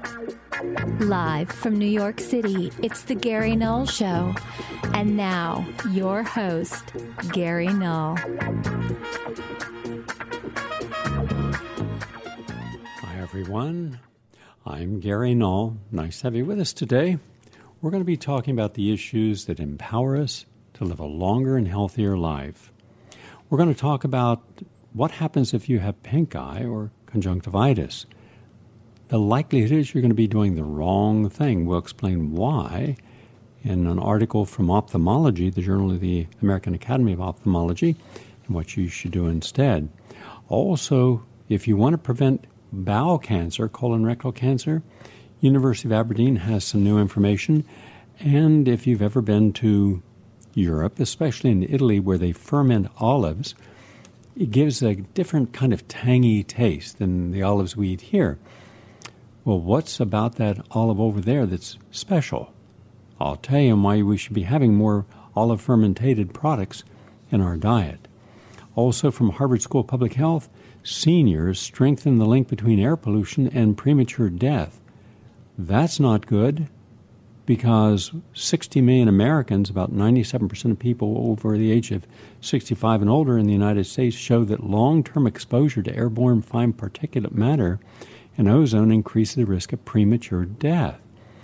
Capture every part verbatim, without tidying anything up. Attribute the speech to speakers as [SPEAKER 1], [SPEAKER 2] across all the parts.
[SPEAKER 1] Live from New York City, it's the Gary Null Show. And now, your host, Gary Null.
[SPEAKER 2] Hi, everyone. I'm Gary Null. Nice to have you with us today. We're going to be talking about the issues that empower us to live a longer and healthier life. We're going to talk about what happens if you have pink eye or conjunctivitis. The likelihood is you're going to be doing the wrong thing. We'll explain why in an article from Ophthalmology, the Journal of the American Academy of Ophthalmology, and what you should do instead. Also, if you want to prevent bowel cancer, colon rectal cancer, University of Aberdeen has some new information. And if you've ever been to Europe, especially in Italy where they ferment olives, it gives a different kind of tangy taste than the olives we eat here. Well, what's about that olive over there that's special? I'll tell you why we should be having more olive fermented products in our diet. Also from Harvard School of Public Health, seniors strengthen the link between air pollution and premature death. That's not good because sixty million Americans, about ninety-seven percent of people over the age of sixty-five and older in the United States, show that long-term exposure to airborne fine particulate matter and ozone increases the risk of premature death.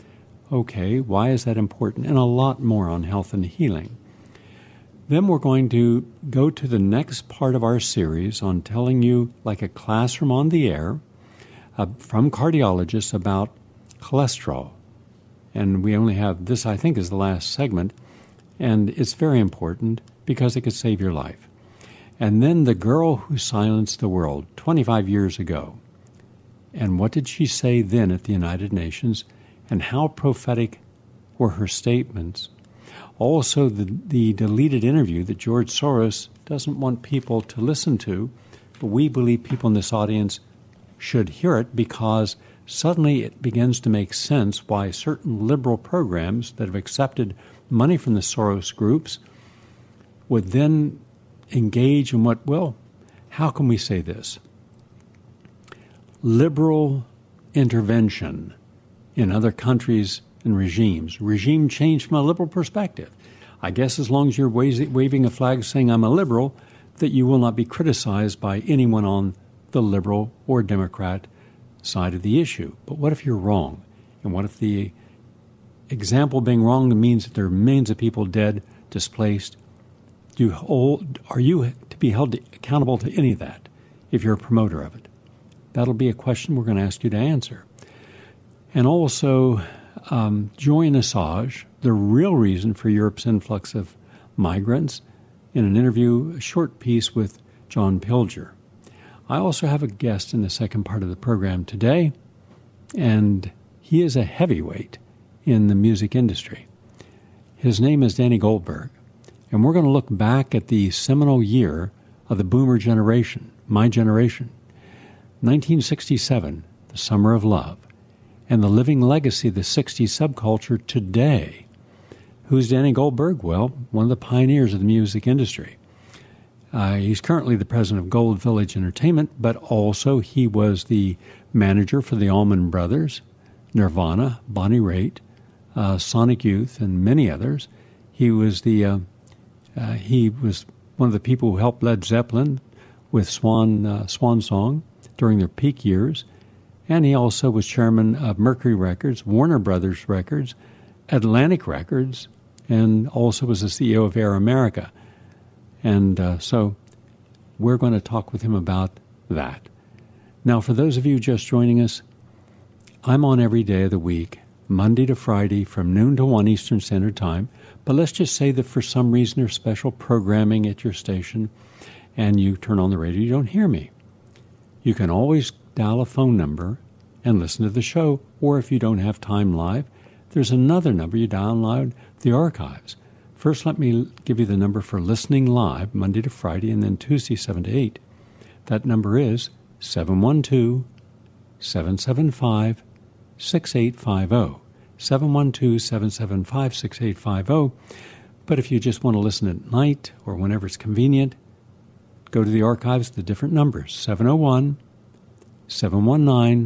[SPEAKER 2] Okay, why is that important? And a lot more on health and healing. Then we're going to go to the next part of our series on telling you, like a classroom on the air, uh, from cardiologists about cholesterol. And we only have this, I think, is the last segment. And it's very important because it could save your life. And then the girl who silenced the world twenty-five years ago. And what did she say then at the United Nations? And how prophetic were her statements? Also, the, the deleted interview that George Soros doesn't want people to listen to, but we believe people in this audience should hear it because suddenly it begins to make sense why certain liberal programs that have accepted money from the Soros groups would then engage in what, well, how can we say this? Liberal intervention in other countries and regimes. Regime change from a liberal perspective. I guess as long as you're waving a flag saying I'm a liberal, that you will not be criticized by anyone on the liberal or Democrat side of the issue. But what if you're wrong? And what if the example being wrong means that there are millions of people dead, displaced? Do you hold, are you to be held accountable to any of that if you're a promoter of it? That'll be a question we're going to ask you to answer. And also, um, join Assange, the real reason for Europe's influx of migrants, in an interview, a short piece with John Pilger. I also have a guest in the second part of the program today, and he is a heavyweight in the music industry. His name is Danny Goldberg, and we're going to look back at the seminal year of the boomer generation, my generation, nineteen sixty-seven, the Summer of Love, and the living legacy of the sixties subculture today. Who's Danny Goldberg? Well, one of the pioneers of the music industry. Uh, he's currently the president of Gold Village Entertainment, but also he was the manager for the Allman Brothers, Nirvana, Bonnie Raitt, uh, Sonic Youth, and many others. He was the uh, uh, he was one of the people who helped Led Zeppelin with Swan uh, Swan Song during their peak years, and he also was chairman of Mercury Records, Warner Brothers Records, Atlantic Records, and also was the C E O of Air America. And uh, so we're going to talk with him about that. Now, for those of you just joining us, I'm on every day of the week, Monday to Friday from noon to one Eastern Standard Time. But let's just say that for some reason there's special programming at your station and you turn on the radio, you don't hear me. You can always dial a phone number and listen to the show. Or if you don't have time live, there's another number. You download the archives. First, let me give you the number for listening live, Monday to Friday, and then Tuesday, seven to eight. That number is seven one two, seven seven five, six eight five zero. seven one two, seven seven five, six eight five zero. But if you just want to listen at night or whenever it's convenient, go to the archives, the different numbers, seven oh one, seven one nine,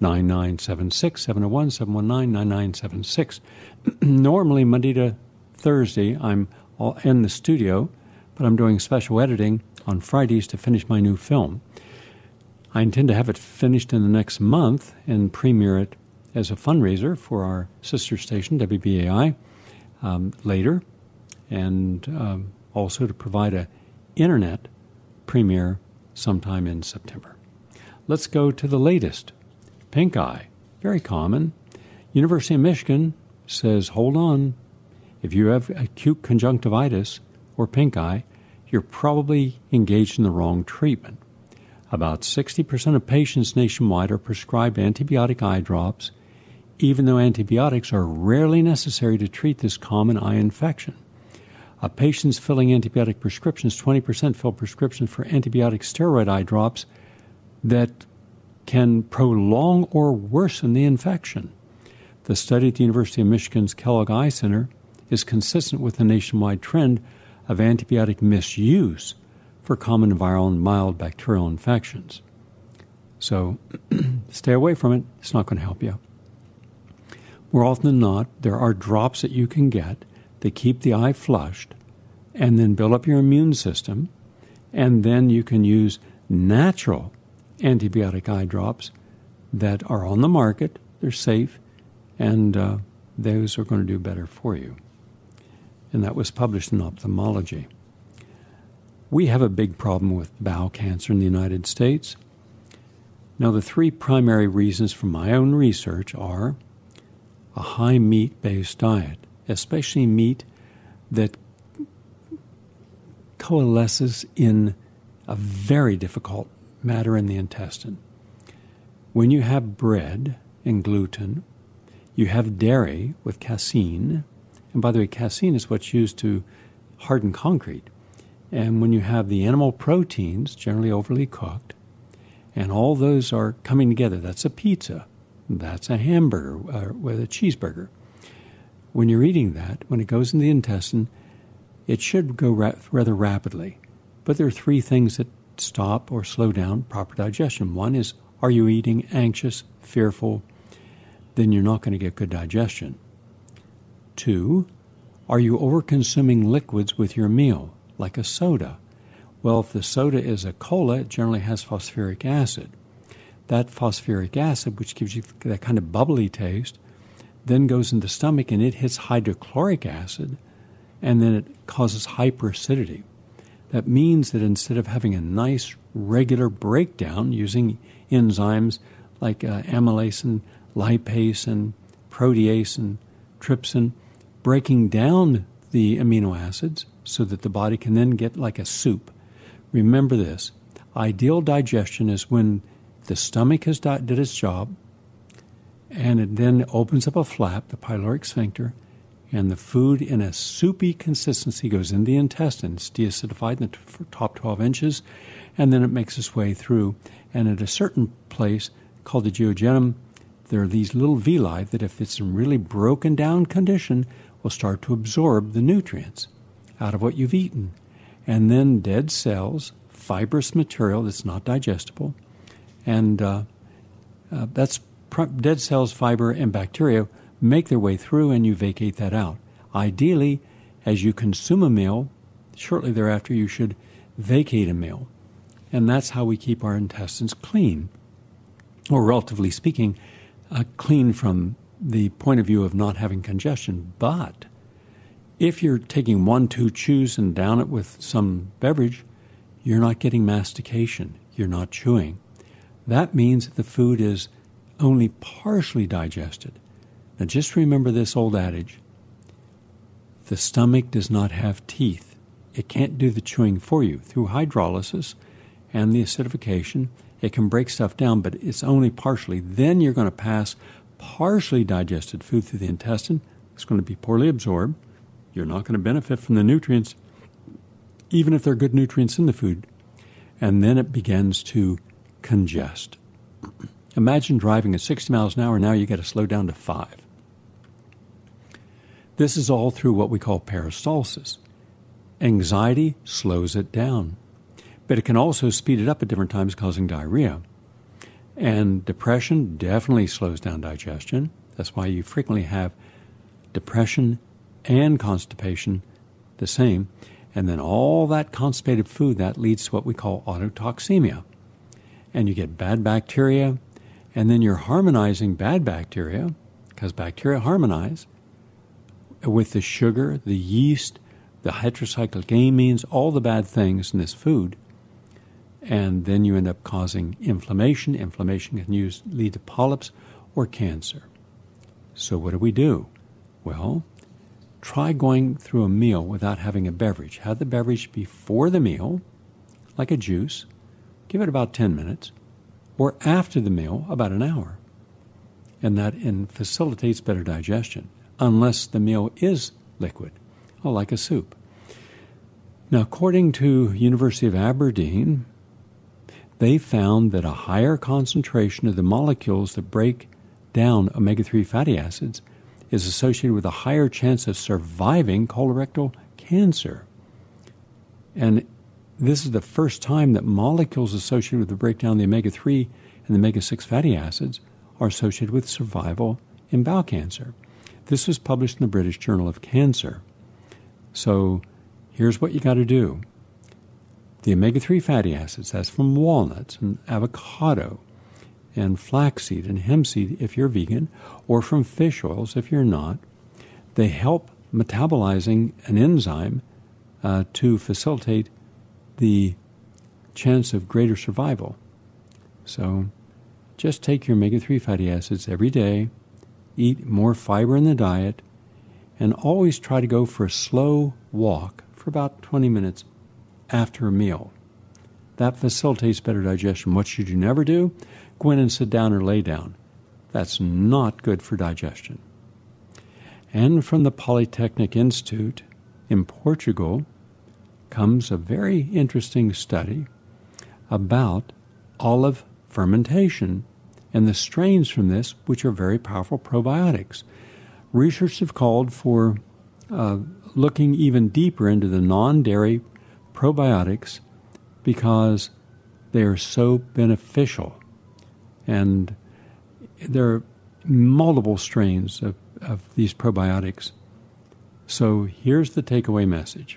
[SPEAKER 2] nine nine seven six, seven oh one, seven one nine, nine nine seven six. Normally, Monday to Thursday, I'm all in the studio, but I'm doing special editing on Fridays to finish my new film. I intend to have it finished in the next month and premiere it as a fundraiser for our sister station, W B A I, um, later, and um, also to provide a internet premiere sometime in September. Let's go to the latest. Pink eye, very common. University of Michigan says, hold on, if you have acute conjunctivitis or pink eye, you're probably engaged in the wrong treatment. About sixty percent of patients nationwide are prescribed antibiotic eye drops, even though antibiotics are rarely necessary to treat this common eye infection. Of patients filling antibiotic prescriptions, twenty percent fill prescriptions for antibiotic steroid eye drops that can prolong or worsen the infection. The study at the University of Michigan's Kellogg Eye Center is consistent with the nationwide trend of antibiotic misuse for common viral and mild bacterial infections. So stay away from it. It's not going to help you. More often than not, there are drops that you can get that keep the eye flushed and then build up your immune system, and then you can use natural antibiotic eye drops that are on the market. They're safe, and uh, those are going to do better for you. And that was published in Ophthalmology. We have a big problem with bowel cancer in the United States. Now, the three primary reasons from my own research are a high meat-based diet, especially meat that coalesces in a very difficult matter in the intestine. When you have bread and gluten, you have dairy with casein, and by the way, casein is what's used to harden concrete. And when you have the animal proteins, generally overly cooked, and all those are coming together, that's a pizza, that's a hamburger uh, with a cheeseburger. When you're eating that, when it goes in the intestine, it should go ra- rather rapidly. But there are three things that stop or slow down proper digestion. One is, are you eating anxious, fearful? Then you're not going to get good digestion. Two, are you over-consuming liquids with your meal, like a soda? Well, if the soda is a cola, it generally has phosphoric acid. That phosphoric acid, which gives you that kind of bubbly taste, then goes in the stomach and it hits hydrochloric acid, and then it causes hyperacidity. That means that instead of having a nice regular breakdown using enzymes like uh, amylase and lipase and protease and trypsin, breaking down the amino acids so that the body can then get like a soup. Remember this, ideal digestion is when the stomach has did its job, and it then opens up a flap, the pyloric sphincter, and the food in a soupy consistency goes in the intestines, deacidified in the top twelve inches, and then it makes its way through. And at a certain place called the duodenum, there are these little villi that, if it's in really broken down condition, will start to absorb the nutrients out of what you've eaten. And then dead cells, fibrous material that's not digestible, and uh, uh, that's pr- dead cells, fiber, and bacteria make their way through, and you vacate that out. Ideally, as you consume a meal, shortly thereafter you should vacate a meal. And that's how we keep our intestines clean, or relatively speaking, uh, clean from the point of view of not having congestion. But if you're taking one, two chews and down it with some beverage, you're not getting mastication. You're not chewing. That means that the food is only partially digested. Now just remember this old adage. The stomach does not have teeth. It can't do the chewing for you. Through hydrolysis and the acidification, it can break stuff down, but it's only partially. Then you're going to pass partially digested food through the intestine. It's going to be poorly absorbed. You're not going to benefit from the nutrients, even if there are good nutrients in the food. And then it begins to congest. Imagine driving at sixty miles an hour. Now you got to slow down to five. This is all through what we call peristalsis. Anxiety slows it down, but it can also speed it up at different times, causing diarrhea. And depression definitely slows down digestion. That's why you frequently have depression and constipation the same. And then all that constipated food, that leads to what we call autotoxemia. And you get bad bacteria, and then you're harmonizing bad bacteria, because bacteria harmonize, with the sugar, the yeast, the heterocyclic amines, all the bad things in this food. And then you end up causing inflammation. Inflammation can use, lead to polyps or cancer. So what do we do? Well, try going through a meal without having a beverage. Have the beverage before the meal, like a juice. Give it about ten minutes. Or after the meal, about an hour. And that in facilitates better digestion, unless the meal is liquid, or like a soup. Now, according to University of Aberdeen, they found that a higher concentration of the molecules that break down omega three fatty acids is associated with a higher chance of surviving colorectal cancer. And this is the first time that molecules associated with the breakdown of the omega three and the omega six fatty acids are associated with survival in bowel cancer. This was published in the British Journal of Cancer. So here's what you got to do. The omega three fatty acids, that's from walnuts and avocado and flaxseed and hemp seed if you're vegan, or from fish oils if you're not, they help metabolizing an enzyme uh, to facilitate the chance of greater survival. So just take your omega three fatty acids every day, eat more fiber in the diet, and always try to go for a slow walk for about twenty minutes after a meal. That facilitates better digestion. What should you never do? Go in and sit down or lay down. That's not good for digestion. And from the Polytechnic Institute in Portugal comes a very interesting study about olive fermentation and the strains from this, which are very powerful probiotics. Researchers have called for uh, looking even deeper into the non-dairy probiotics because they are so beneficial. And there are multiple strains of, of these probiotics. So here's the takeaway message.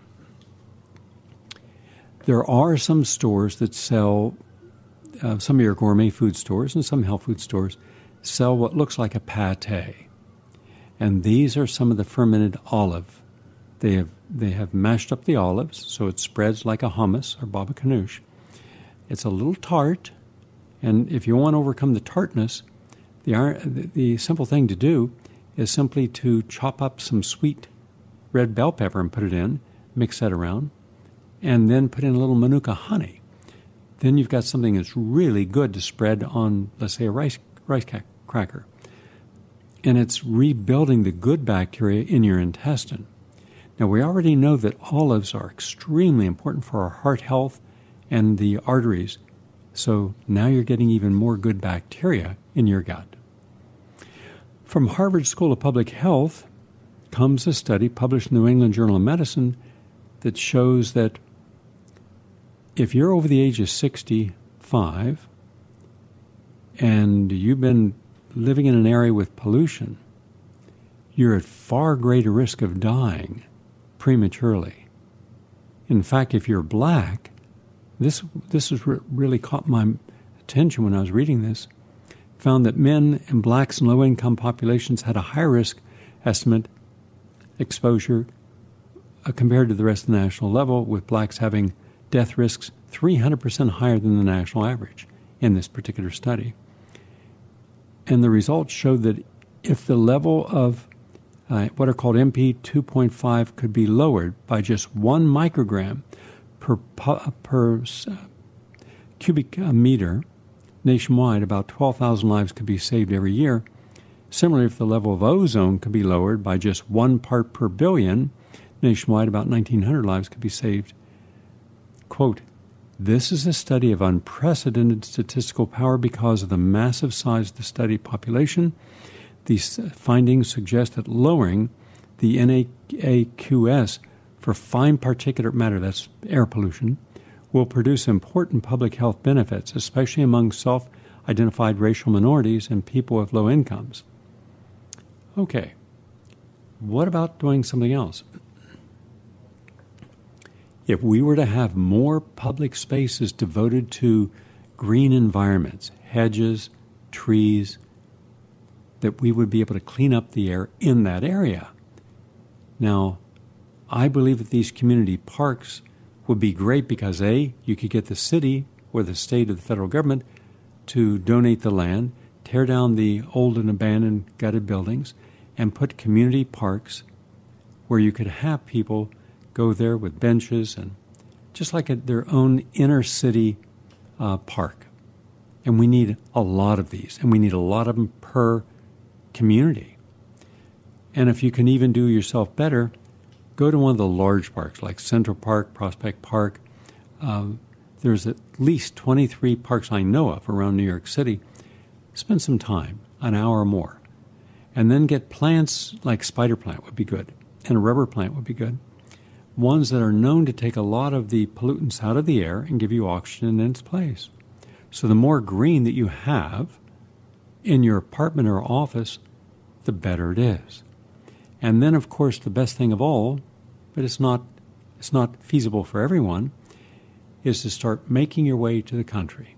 [SPEAKER 2] There are some stores that sell, uh, some of your gourmet food stores and some health food stores sell what looks like a pate. And these are some of the fermented olive. They have they have mashed up the olives, so it spreads like a hummus or baba ganoush. It's a little tart, and if you want to overcome the tartness, the, the, the simple thing to do is simply to chop up some sweet red bell pepper and put it in, mix that around, and then put in a little Manuka honey. Then you've got something that's really good to spread on, let's say, a rice rice cracker. And it's rebuilding the good bacteria in your intestine. Now, we already know that olives are extremely important for our heart health and the arteries. So now you're getting even more good bacteria in your gut. From Harvard School of Public Health comes a study published in the New England Journal of Medicine that shows that if you're over the age of sixty-five and you've been living in an area with pollution, you're at far greater risk of dying prematurely. In fact, if you're black, this this has re- really caught my attention when I was reading this, found that men and blacks in low-income populations had a higher risk estimate exposure uh, compared to the rest of the national level, with blacks having death risks three hundred percent higher than the national average in this particular study. And the results showed that if the level of uh, what are called M P two point five could be lowered by just one microgram per, per uh, cubic meter nationwide, about twelve thousand lives could be saved every year. Similarly, if the level of ozone could be lowered by just one part per billion nationwide, about nineteen hundred lives could be saved. Quote, "This is a study of unprecedented statistical power because of the massive size of the study population. These findings suggest that lowering the N A Q S for fine particulate matter, that's air pollution, will produce important public health benefits, especially among self identified racial minorities, and people with low incomes. Okay, what about doing something else? If we were to have more public spaces devoted to green environments, hedges, trees, that we would be able to clean up the air in that area. Now, I believe that these community parks would be great because, A, you could get the city or the state or the federal government to donate the land, tear down the old and abandoned gutted buildings, and put community parks where you could have people go there with benches and just like a, their own inner city uh, park. And we need a lot of these, and we need a lot of them per community. And if you can even do yourself better, go to one of the large parks like Central Park, Prospect Park. Um, there's at least twenty-three parks I know of around New York City. Spend some time, an hour or more. And then get plants like spider plant would be good, and a rubber plant would be good. Ones that are known to take a lot of the pollutants out of the air and give you oxygen in its place. So the more green that you have in your apartment or office, the better it is. And then, of course, the best thing of all, but it's not it's not feasible for everyone, is to start making your way to the country.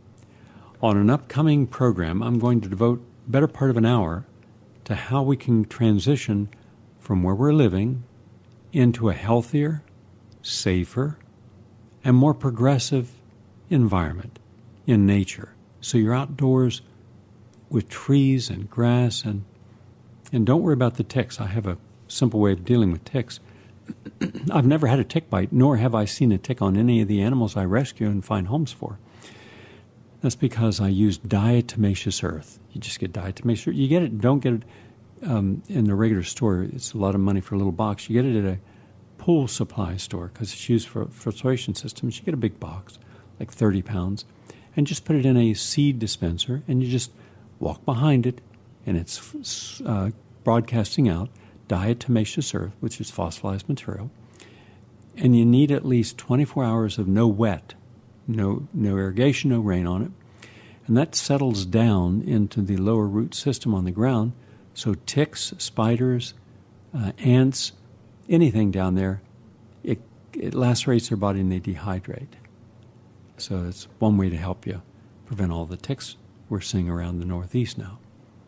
[SPEAKER 2] On an upcoming program, I'm going to devote the better part of an hour to how we can transition from where we're living into a healthier, safer, and more progressive environment in nature. So you're outdoors with trees and grass, and and don't worry about the ticks. I have a simple way of dealing with ticks. I've never had a tick bite, nor have I seen a tick on any of the animals I rescue and find homes for. That's because I use diatomaceous earth. You just get diatomaceous earth. You get it, don't get it um, in the regular store. It's a lot of money for a little box. You get it at a pool supply store because it's used for filtration systems. You get a big box, like thirty pounds, and just put it in a seed dispenser, and you just walk behind it, and it's uh, broadcasting out diatomaceous earth, which is fossilized material, and you need at least twenty-four hours of no wet, no no irrigation, no rain on it, and that settles down into the lower root system on the ground, so ticks, spiders, uh, ants, anything down there, it, it lacerates their body and they dehydrate. So it's one way to help you prevent all the ticks we're seeing around the Northeast now.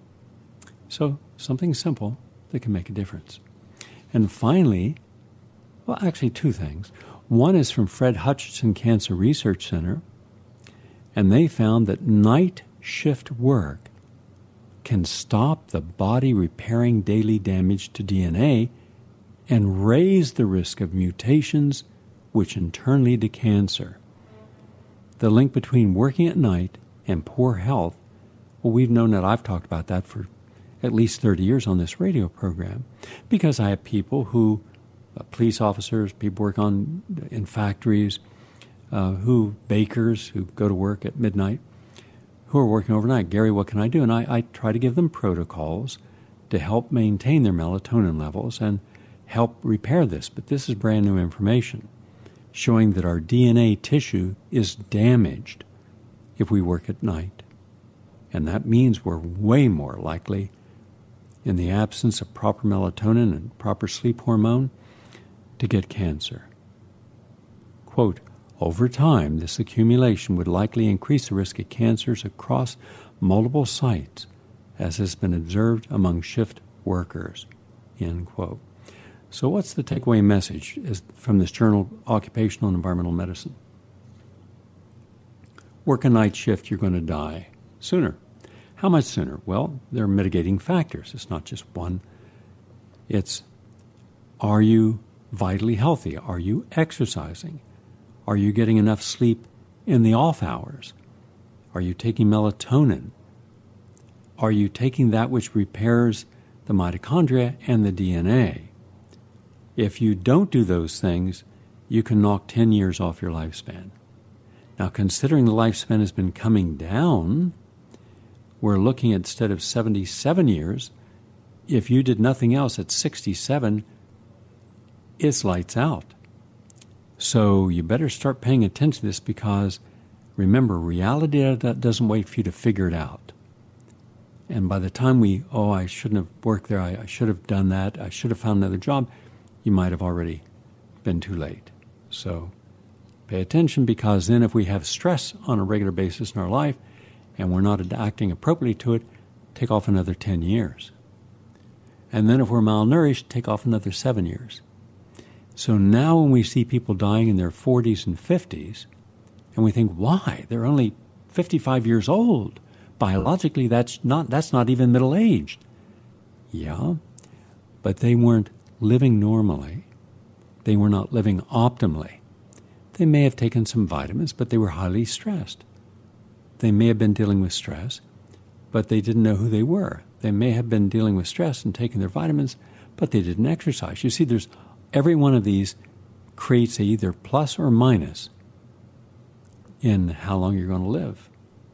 [SPEAKER 2] So something simple that can make a difference. And finally, well, actually two things. One is from Fred Hutchinson Cancer Research Center, and they found that night shift work can stop the body repairing daily damage to D N A and raise the risk of mutations, which in turn lead to cancer. The link between working at night and poor health, well, we've known that. I've talked about that for at least thirty years on this radio program, because I have people who, uh, police officers, people work on in factories, uh, who bakers who go to work at midnight, who are working overnight. Gary, what can I do? And I, I try to give them protocols to help maintain their melatonin levels and help repair this. But this is brand new information showing that our D N A tissue is damaged if we work at night. And that means we're way more likely, in the absence of proper melatonin and proper sleep hormone, to get cancer. Quote, over time, this accumulation would likely increase the risk of cancers across multiple sites, as has been observed among shift workers, end quote. So what's the takeaway message from this journal, Occupational and Environmental Medicine? Work a night shift, you're going to die sooner. How much sooner? Well, there are mitigating factors. It's not just one. It's, are you vitally healthy? Are you exercising? Are you getting enough sleep in the off hours? Are you taking melatonin? Are you taking that which repairs the mitochondria and the D N A? If you don't do those things, you can knock ten years off your lifespan. Now, considering the lifespan has been coming down, we're looking at, instead of seventy-seven years, if you did nothing else at sixty-seven, it's lights out. So you better start paying attention to this, because remember, reality doesn't wait for you to figure it out. And by the time we, oh, I shouldn't have worked there, I, I should have done that, I should have found another job, you might have already been too late. So pay attention, because then if we have stress on a regular basis in our life and we're not acting appropriately to it, take off another ten years. And then if we're malnourished, take off another seven years. So now when we see people dying in their forties and fifties, and we think, why? They're only fifty-five years old. Biologically, that's not that's not even middle-aged. Yeah, but they weren't living normally. They were not living optimally. They may have taken some vitamins, but they were highly stressed. They may have been dealing with stress, but they didn't know who they were. They may have been dealing with stress and taking their vitamins, but they didn't exercise. You see, there's every one of these creates a either plus or minus in how long you're going to live.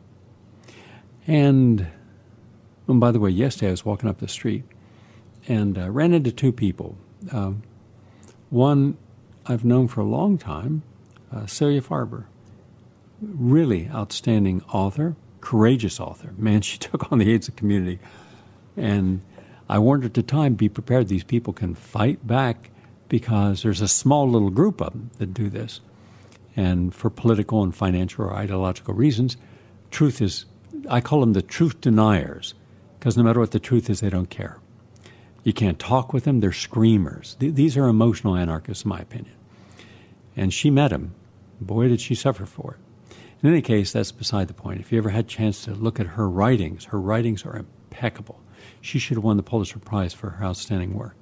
[SPEAKER 2] And, and by the way, yesterday I was walking up the street and uh, ran into two people. Um, one I've known for a long time, uh, Celia Farber, really outstanding author, courageous author. Man, she took on the AIDS community. And I warned her at the time, be prepared, these people can fight back, because there's a small little group of them that do this. And for political and financial or ideological reasons, truth is, I call them the truth deniers, because no matter what the truth is, they don't care. You can't talk with them, they're screamers. Th- these are emotional anarchists, in my opinion. And she met him. Boy, did she suffer for it. In any case, that's beside the point. If you ever had a chance to look at her writings, her writings are impeccable. She should have won the Pulitzer Prize for her outstanding work.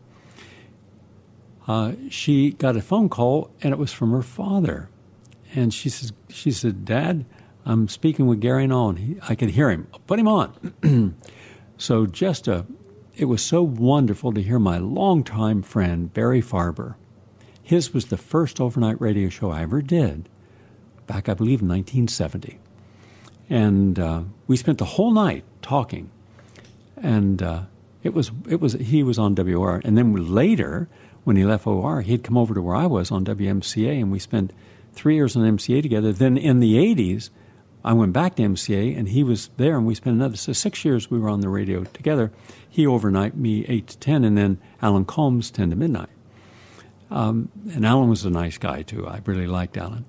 [SPEAKER 2] Uh, she got a phone call, and it was from her father. And she says, she said, Dad, I'm speaking with Gary Null. And he, I could hear him. Put him on. So just a, it was so wonderful to hear my longtime friend, Barry Farber. His was the first overnight radio show I ever did, back, I believe, in nineteen seventy. And uh, we spent the whole night talking. And uh, it was, it was, he was on W O R. And then later, when he left O R, he'd come over to where I was on W M C A, and we spent three years on M C A together. Then in the eighties, I went back to M C A, and he was there, and we spent another so six years we were on the radio together. He overnight, me eight to ten, and then Alan Combs, ten to midnight. Um, and Alan was a nice guy, too. I really liked Alan.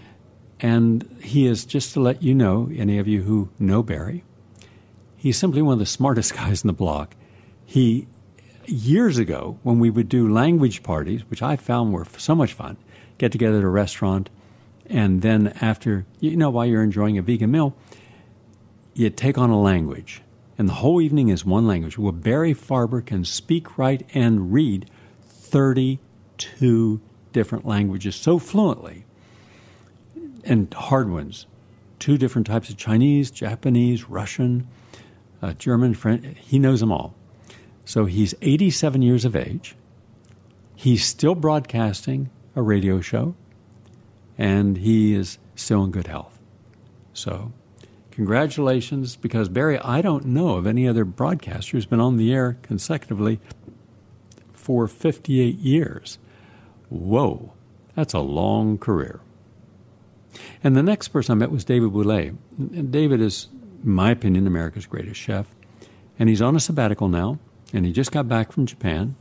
[SPEAKER 2] And he is, just to let you know, any of you who know Barry, he's simply one of the smartest guys in the block. He, years ago, when we would do language parties, which I found were so much fun, get together at a restaurant, and then after, you know, while you're enjoying a vegan meal, you take on a language. And the whole evening is one language. Well, Barry Farber can speak, write, and read thirty-two different languages so fluently. And hard ones. Two different types of Chinese, Japanese, Russian, uh, German, French. He knows them all. So he's eighty-seven years of age. He's still broadcasting a radio show. And he is still in good health. So congratulations, because Barry, I don't know of any other broadcaster who's been on the air consecutively for fifty-eight years. Whoa, that's a long career. And the next person I met was David Bouley. And David is, in my opinion, America's greatest chef. And he's on a sabbatical now, and he just got back from Japan.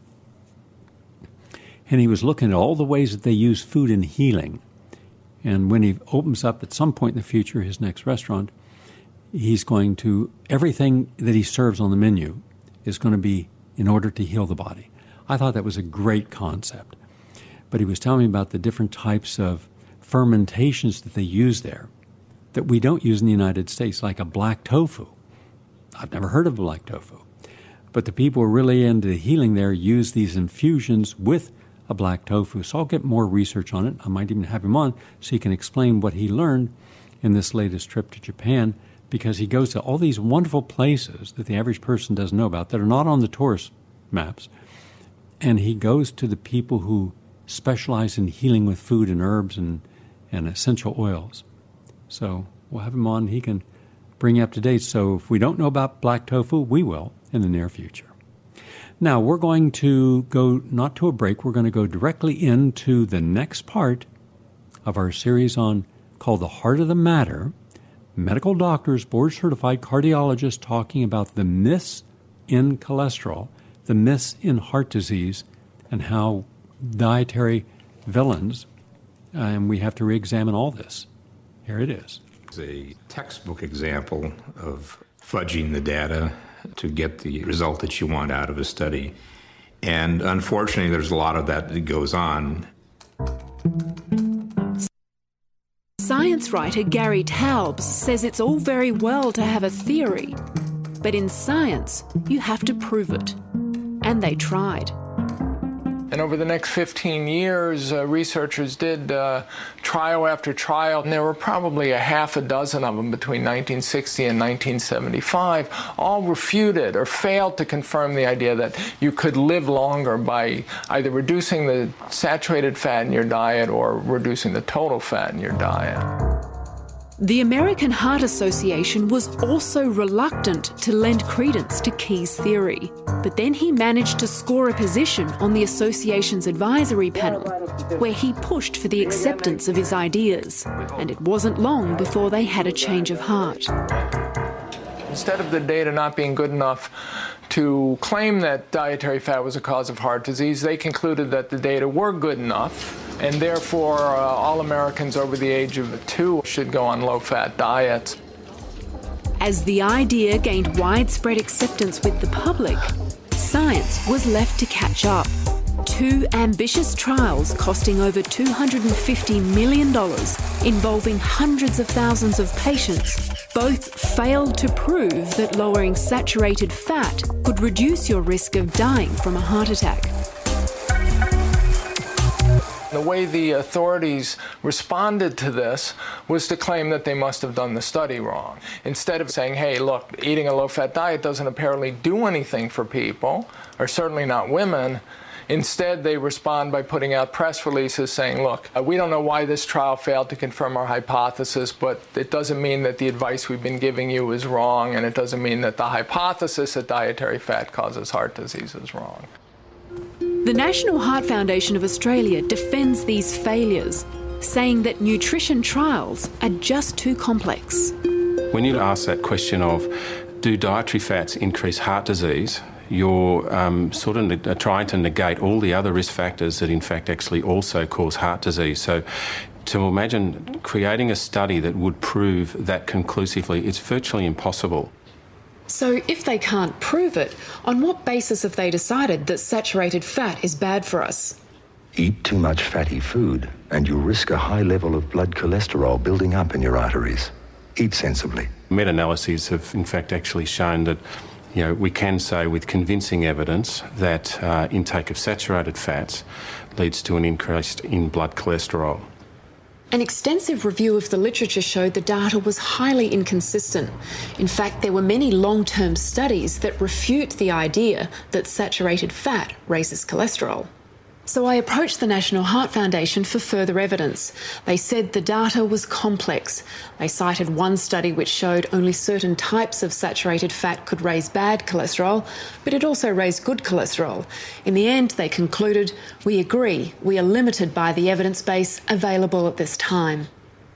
[SPEAKER 2] And he was looking at all the ways that they use food in healing. And when he opens up at some point in the future his next restaurant, he's going to, everything that he serves on the menu is going to be in order to heal the body. I thought that was a great concept. But he was telling me about the different types of fermentations that they use there that we don't use in the United States, like a black tofu. I've never heard of black tofu. But the people who are really into the healing there use these infusions with a black tofu. So I'll get more research on it. I might even have him on so he can explain what he learned in this latest trip to Japan, because he goes to all these wonderful places that the average person doesn't know about that are not on the tourist maps. And he goes to the people who specialize in healing with food and herbs and, and essential oils. So we'll have him on. He can bring you up to date. So if we don't know about black tofu, we will in the near future. Now, we're going to go not to a break. We're going to go directly into the next part of our series on called The Heart of the Matter, medical doctors, board-certified cardiologists talking about the myths in cholesterol, the myths in heart disease, and how dietary villains, uh, and we have to re-examine all this. Here it is.
[SPEAKER 3] It's a textbook example of fudging the data to get the result that you want out of a study. And unfortunately, there's a lot of that that goes on.
[SPEAKER 4] Science writer Gary Taubes says it's all very well to have a theory, but in science, you have to prove it. And they tried.
[SPEAKER 5] And over the next fifteen years, uh, researchers did uh, trial after trial, and there were probably a half a dozen of them between nineteen sixty and nineteen seventy-five, all refuted or failed to confirm the idea that you could live longer by either reducing the saturated fat in your diet or reducing the total fat in your diet.
[SPEAKER 4] The American Heart Association was also reluctant to lend credence to Key's theory, but then he managed to score a position on the association's advisory panel, where he pushed for the acceptance of his ideas, and it wasn't long before they had a change of heart.
[SPEAKER 5] Instead of the data not being good enough to claim that dietary fat was a cause of heart disease, they concluded that the data were good enough, and therefore uh, all Americans over the age of two should go on low-fat diets.
[SPEAKER 4] As the idea gained widespread acceptance with the public, science was left to catch up. Two ambitious trials costing over two hundred fifty million dollars, involving hundreds of thousands of patients, both failed to prove that lowering saturated fat could reduce your risk of dying from a heart attack.
[SPEAKER 5] The way the authorities responded to this was to claim that they must have done the study wrong. Instead of saying, hey, look, eating a low-fat diet doesn't apparently do anything for people, or certainly not women, instead they respond by putting out press releases saying, look, we don't know why this trial failed to confirm our hypothesis, but it doesn't mean that the advice we've been giving you is wrong, and it doesn't mean that the hypothesis that dietary fat causes heart disease is wrong.
[SPEAKER 4] The National Heart Foundation of Australia defends these failures, saying that nutrition trials are just too complex.
[SPEAKER 6] When you ask that question of, do dietary fats increase heart disease, you're um, sort of ne- trying to negate all the other risk factors that in fact actually also cause heart disease. So to imagine creating a study that would prove that conclusively, it's virtually impossible.
[SPEAKER 4] So if they can't prove it, on what basis have they decided that saturated fat is bad for us?
[SPEAKER 7] Eat too much fatty food and you risk a high level of blood cholesterol building up in your arteries. Eat sensibly.
[SPEAKER 6] Meta-analyses have in fact actually shown that, you know, we can say with convincing evidence that uh, intake of saturated fats leads to an increase in blood cholesterol.
[SPEAKER 4] An extensive review of the literature showed the data was highly inconsistent. In fact, there were many long-term studies that refute the idea that saturated fat raises cholesterol. So I approached the National Heart Foundation for further evidence. They said the data was complex. They cited one study which showed only certain types of saturated fat could raise bad cholesterol, but it also raised good cholesterol. In the end, they concluded, we agree, we are limited by the evidence base available at this time.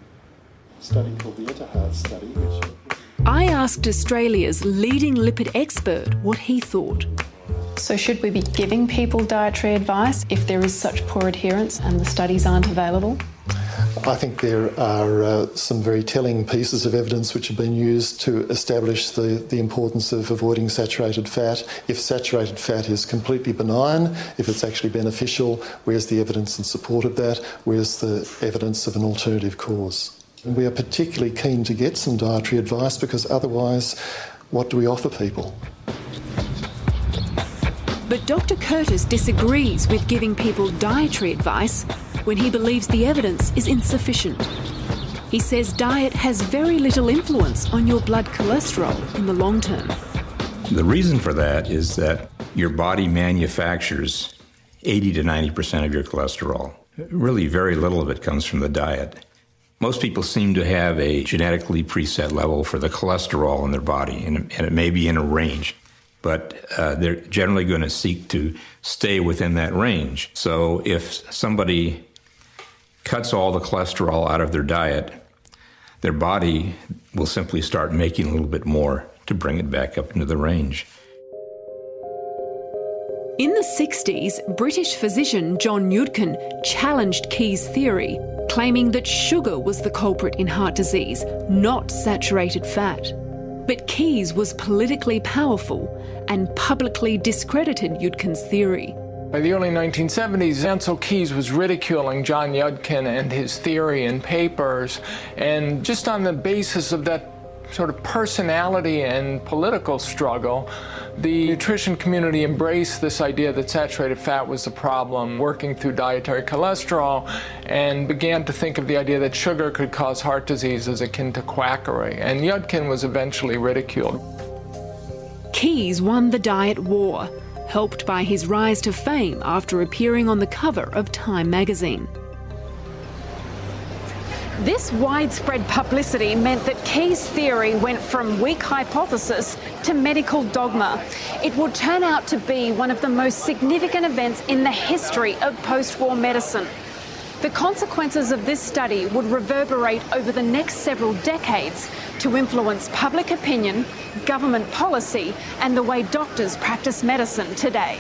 [SPEAKER 8] A study called the ETIHAD study, which...
[SPEAKER 4] I asked Australia's leading lipid expert what he thought.
[SPEAKER 9] So should we be giving people dietary advice if there is such poor adherence and the studies aren't available?
[SPEAKER 8] I think there are uh, some very telling pieces of evidence which have been used to establish the, the importance of avoiding saturated fat. If saturated fat is completely benign, if it's actually beneficial, where's the evidence in support of that? Where's the evidence of an alternative cause? And we are particularly keen to get some dietary advice because otherwise, what do we offer people?
[SPEAKER 4] But Doctor Curtis disagrees with giving people dietary advice when he believes the evidence is insufficient. He says diet has very little influence on your blood cholesterol in the long term.
[SPEAKER 3] The reason for that is that your body manufactures eighty to ninety percent of your cholesterol. Really, very little of it comes from the diet. Most people seem to have a genetically preset level for the cholesterol in their body, and it may be in a range. But uh, they're generally going to seek to stay within that range. So if somebody cuts all the cholesterol out of their diet their body will simply start making a little bit more to bring it back up into the range.
[SPEAKER 4] In the sixties, British physician John Yudkin challenged Key's theory, claiming that sugar was the culprit in heart disease, not saturated fat. But Keyes was politically powerful and publicly discredited Yudkin's theory.
[SPEAKER 5] By the early nineteen seventies, Ancel Keys was ridiculing John Yudkin and his theory in papers, and just on the basis of that sort of personality and political struggle, the nutrition community embraced this idea that saturated fat was the problem, working through dietary cholesterol, and began to think of the idea that sugar could cause heart disease as akin to quackery. And Yudkin was eventually ridiculed.
[SPEAKER 4] Keyes won the diet war, helped by his rise to fame after appearing on the cover of Time magazine.
[SPEAKER 10] This widespread publicity meant that Key's theory went from weak hypothesis to medical dogma. It would turn out to be one of the most significant events in the history of post-war medicine. The consequences of this study would reverberate over the next several decades to influence public opinion, government policy, and the way doctors practice medicine today.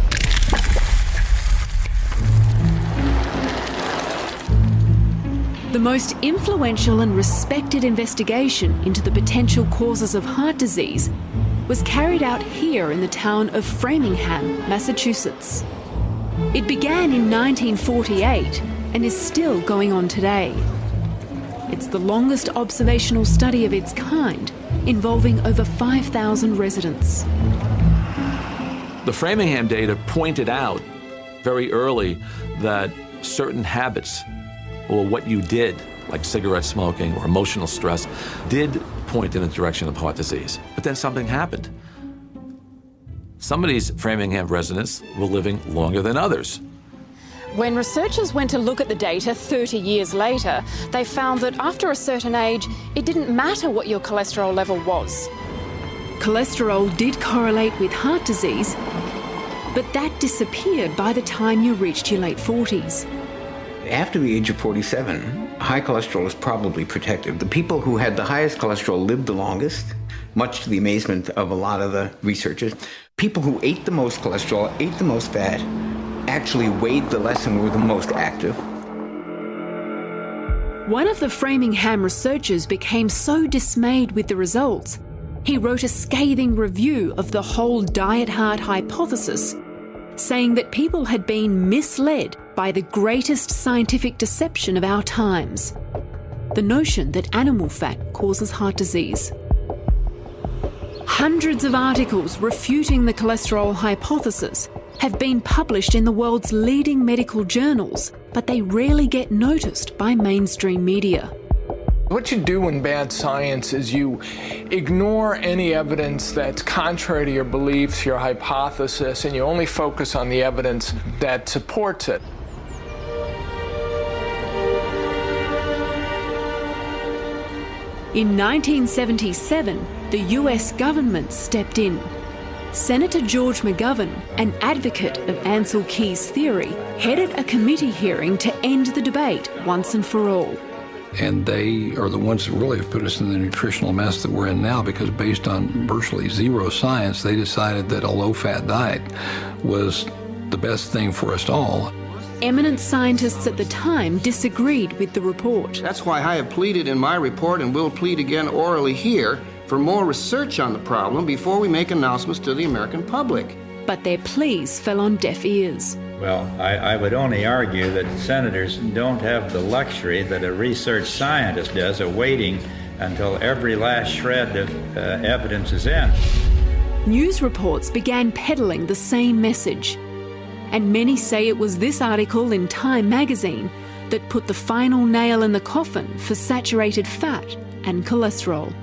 [SPEAKER 4] The most influential and respected investigation into the potential causes of heart disease was carried out here in the town of Framingham, Massachusetts. It began in nineteen forty-eight and is still going on today. It's the longest observational study of its kind, involving over five thousand residents.
[SPEAKER 11] The Framingham data pointed out very early that certain habits, or what you did, like cigarette smoking or emotional stress, did point in the direction of heart disease. But then something happened. Some of these Framingham residents were living longer than others.
[SPEAKER 10] When researchers went to look at the data thirty years later, they found that after a certain age, it didn't matter what your cholesterol level was.
[SPEAKER 4] Cholesterol did correlate with heart disease, but that disappeared by the time you reached your late forties.
[SPEAKER 12] After the age of forty-seven, high cholesterol is probably protective. The people who had the highest cholesterol lived the longest, much to the amazement of a lot of the researchers. People who ate the most cholesterol, ate the most fat, actually weighed the less and were the most active.
[SPEAKER 4] One of the Framingham researchers became so dismayed with the results, he wrote a scathing review of the whole diet heart hypothesis, saying that people had been misled by the greatest scientific deception of our times, the notion that animal fat causes heart disease. Hundreds of articles refuting the cholesterol hypothesis have been published in the world's leading medical journals, but they rarely get noticed by mainstream media.
[SPEAKER 5] What you do in bad science is you ignore any evidence that's contrary to your beliefs, your hypothesis, and you only focus on the evidence that supports it.
[SPEAKER 4] In nineteen seventy-seven, the U S government stepped in. Senator George McGovern, an advocate of Ancel Keys' theory, headed a committee hearing to end the debate once and for all.
[SPEAKER 13] And they are the ones that really have put us in the nutritional mess that we're in now, because based on virtually zero science, they decided that a low-fat diet was the best thing for us all.
[SPEAKER 4] Eminent scientists at the time disagreed with the report.
[SPEAKER 14] That's why I have pleaded in my report, and will plead again orally here, for more research on the problem before we make announcements to the American public.
[SPEAKER 4] But their pleas fell on deaf ears.
[SPEAKER 15] Well, I, I would only argue that senators don't have the luxury that a research scientist does of waiting until every last shred of uh, evidence is in.
[SPEAKER 4] News reports began peddling the same message. And many say it was this article in Time magazine that put the final nail in the coffin for saturated fat and cholesterol.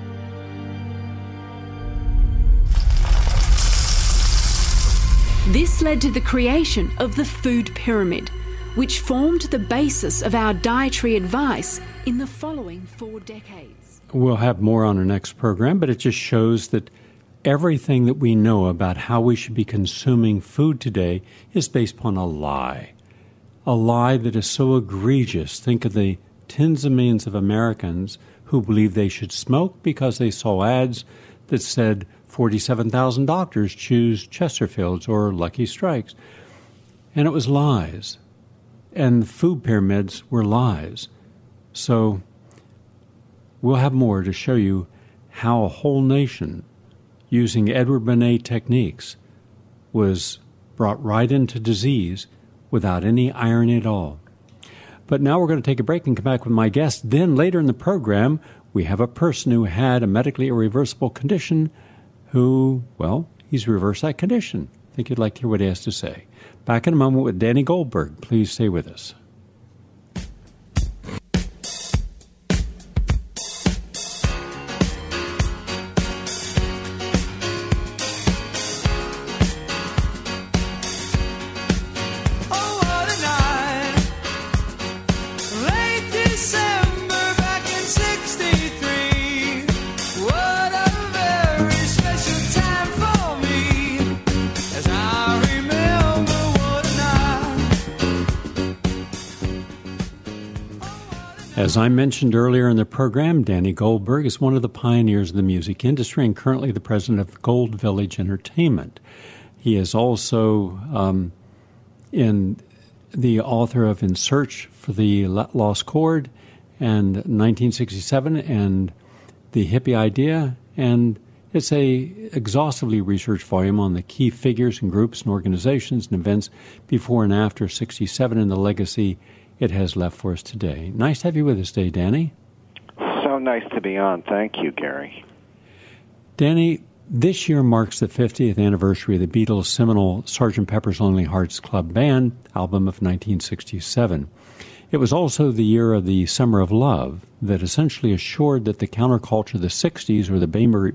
[SPEAKER 4] This led to the creation of the food pyramid, which formed the basis of our dietary advice in the following four decades.
[SPEAKER 2] We'll have more on our next program, but it just shows that everything that we know about how we should be consuming food today is based upon a lie. A lie that is so egregious. Think of the tens of millions of Americans who believed they should smoke because they saw ads that said forty-seven thousand doctors choose Chesterfields or Lucky Strikes. And it was lies. And the food pyramids were lies. So we'll have more to show you how a whole nation, using Edward Bernays techniques, was brought right into disease without any irony at all. But now we're going to take a break and come back with my guest. Then later in the program, we have a person who had a medically irreversible condition who, well, he's reversed that condition. I think you'd like to hear what he has to say. Back in a moment with Danny Goldberg. Please stay with us. As I mentioned earlier in the program, Danny Goldberg is one of the pioneers of the music industry and currently the president of Gold Village Entertainment. He is also um, in the author of In Search for the Lost Chord and nineteen sixty-seven and The Hippie Idea, and it's a exhaustively researched volume on the key figures and groups and organizations and events before and after sixty-seven and the legacy it has left for us today. Nice to have you with us today, Danny.
[SPEAKER 16] So nice to be on. Thank you, Gary.
[SPEAKER 2] Danny, this year marks the fiftieth anniversary of the Beatles' seminal Sergeant Pepper's Lonely Hearts Club Band album of nineteen sixty-seven. It was also the year of the Summer of Love that essentially assured that the counterculture of the sixties, or the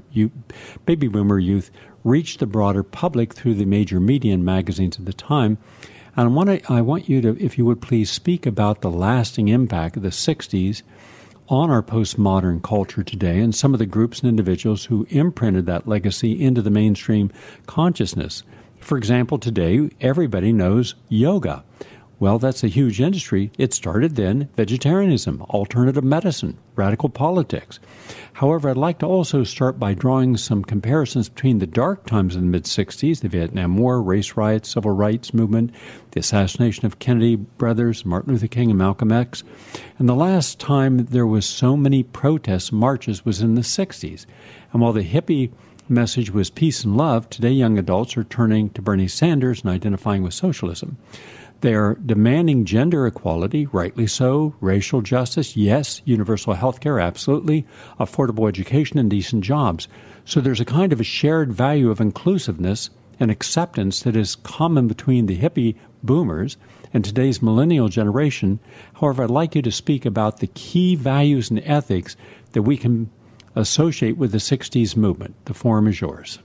[SPEAKER 2] baby boomer youth, reached the broader public through the major media and magazines at the time. And I want, to, I want you to, if you would please, speak about the lasting impact of the sixties on our postmodern culture today and some of the groups and individuals who imprinted that legacy into the mainstream consciousness. For example, today, everybody knows yoga. Well, that's a huge industry. It started then, vegetarianism, alternative medicine, radical politics. However, I'd like to also start by drawing some comparisons between the dark times of the mid-sixties, the Vietnam War, race riots, civil rights movement, the assassination of Kennedy brothers, Martin Luther King and Malcolm X, and the last time there was so many protests and marches was in the sixties. And while the hippie message was peace and love, today young adults are turning to Bernie Sanders and identifying with socialism. They are demanding gender equality, rightly so, racial justice, yes, universal health care, absolutely, affordable education and decent jobs. So there's a kind of a shared value of inclusiveness and acceptance that is common between the hippie boomers and today's millennial generation. However, I'd like you to speak about the key values and ethics that we can associate with the sixties movement. The forum is yours.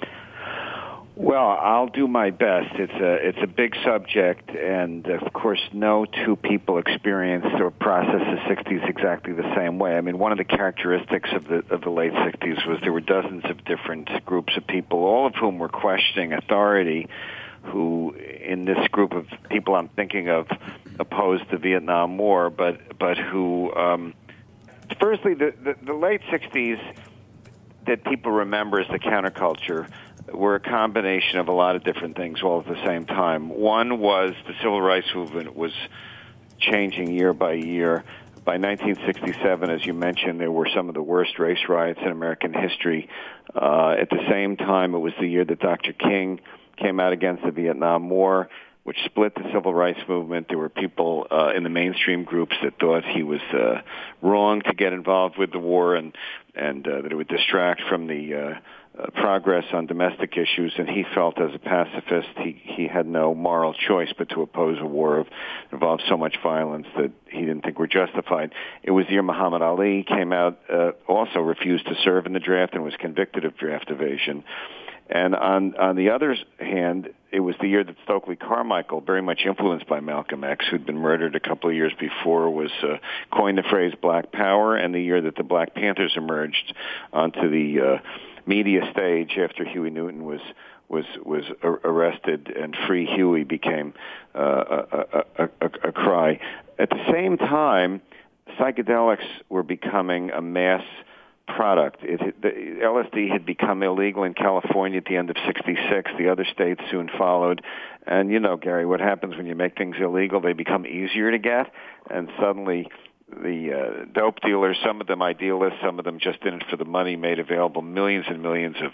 [SPEAKER 16] Well, I'll do my best. It's a it's a big subject, and of course, no two people experienced or processed the sixties exactly the same way. I mean, one of the characteristics of the of the late sixties was there were dozens of different groups of people, all of whom were questioning authority, who, in this group of people I'm thinking of, opposed the Vietnam War, but but who, um, firstly, the, the the late sixties that people remember as the counterculture were a combination of a lot of different things all at the same time. One was the civil rights movement was changing year by year. By nineteen sixty-seven, as you mentioned, there were some of the worst race riots in American history. Uh, at the same time, it was the year that Doctor King came out against the Vietnam War, which split the civil rights movement. There were people uh, in the mainstream groups that thought he was uh, wrong to get involved with the war and, and uh, that it would distract from the uh, uh, progress on domestic issues. And he felt as a pacifist he, he had no moral choice but to oppose a war that involved so much violence that he didn't think were justified. It was the year Muhammad Ali came out, uh, also refused to serve in the draft and was convicted of draft evasion. And on on the other hand, it was the year that Stokely Carmichael, very much influenced by Malcolm X, who'd been murdered a couple of years before, was uh, coined the phrase Black Power, and the year that the Black Panthers emerged onto the uh, media stage after Huey Newton was was was arrested, and Free Huey became uh, a, a, a, a cry. At the same time, psychedelics were becoming a mass product. It, the L S D had become illegal in California at the end of sixty-six. The other states soon followed. And you know, Gary, what happens when you make things illegal? They become easier to get, and suddenly the uh, dope dealers, some of them idealists, some of them just in it for the money, made available millions and millions of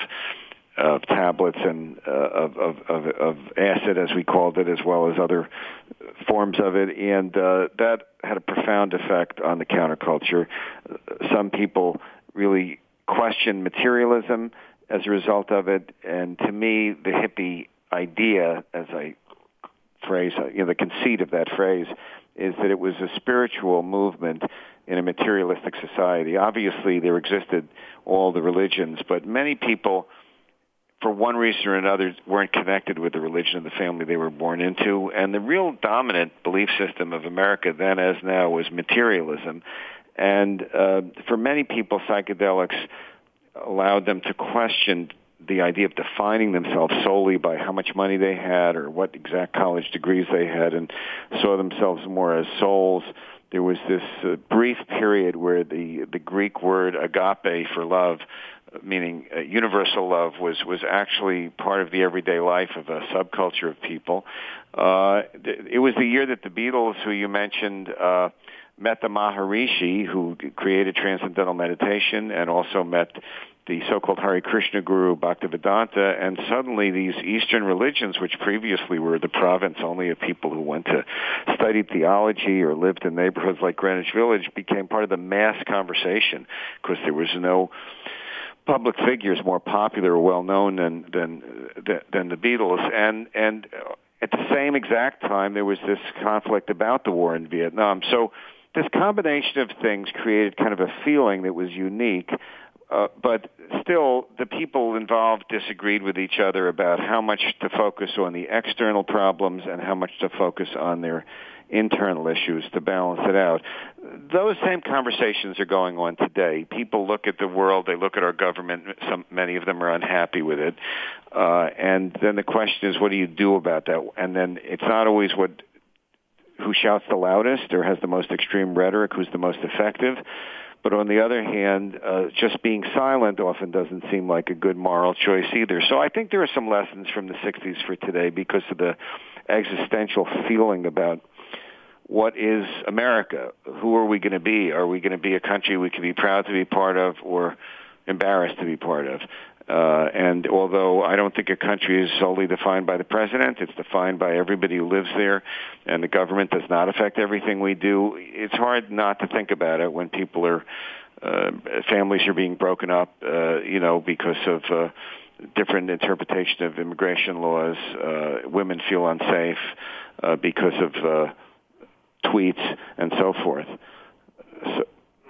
[SPEAKER 16] of tablets and uh, of, of, of, of acid, as we called it, as well as other forms of it. And uh, that had a profound effect on the counterculture. Some people really questioned materialism as a result of it. And to me, the hippie idea, as I phrase, you know, the conceit of that phrase, is that it was a spiritual movement in a materialistic society. Obviously, there existed all the religions, but many people, for one reason or another, weren't connected with the religion of the family they were born into. And the real dominant belief system of America then as now was materialism. And uh, for many people, psychedelics allowed them to question the idea of defining themselves solely by how much money they had or what exact college degrees they had, and saw themselves more as souls. There was this uh, brief period where the, the Greek word agape for love, meaning uh, universal love, was, was actually part of the everyday life of a subculture of people. Uh, it was the year that the Beatles, who you mentioned, uh, met the Maharishi, who created transcendental meditation, and also met the so-called Hare Krishna guru Bhaktivedanta, and suddenly these Eastern religions, which previously were the province only of people who went to study theology or lived in neighborhoods like Greenwich Village, became part of the mass conversation because there was no public figures more popular or well-known than, than, than the Beatles. And, and at the same exact time, there was this conflict about the war in Vietnam. So this combination of things created kind of a feeling that was unique. Uh, but still, the people involved disagreed with each other about how much to focus on the external problems and how much to focus on their internal issues to balance it out. Those same conversations are going on today. People look at the world, they look at our government, some, many of them are unhappy with it, uh, and then the question is, what do you do about that? And then it's not always what who shouts the loudest or has the most extreme rhetoric, who's the most effective. But on the other hand, uh, just being silent often doesn't seem like a good moral choice either. So I think there are some lessons from the sixties for today because of the existential feeling about what is America? Who are we going to be? Are we going to be a country we can be proud to be part of or embarrassed to be part of? Uh, and although I don't think a country is solely defined by the president, it's defined by everybody who lives there, and the government does not affect everything we do, it's hard not to think about it when people are, uh, families are being broken up, uh, you know, because of uh, different interpretation of immigration laws. Uh, women feel unsafe uh, because of uh, tweets and so forth. So,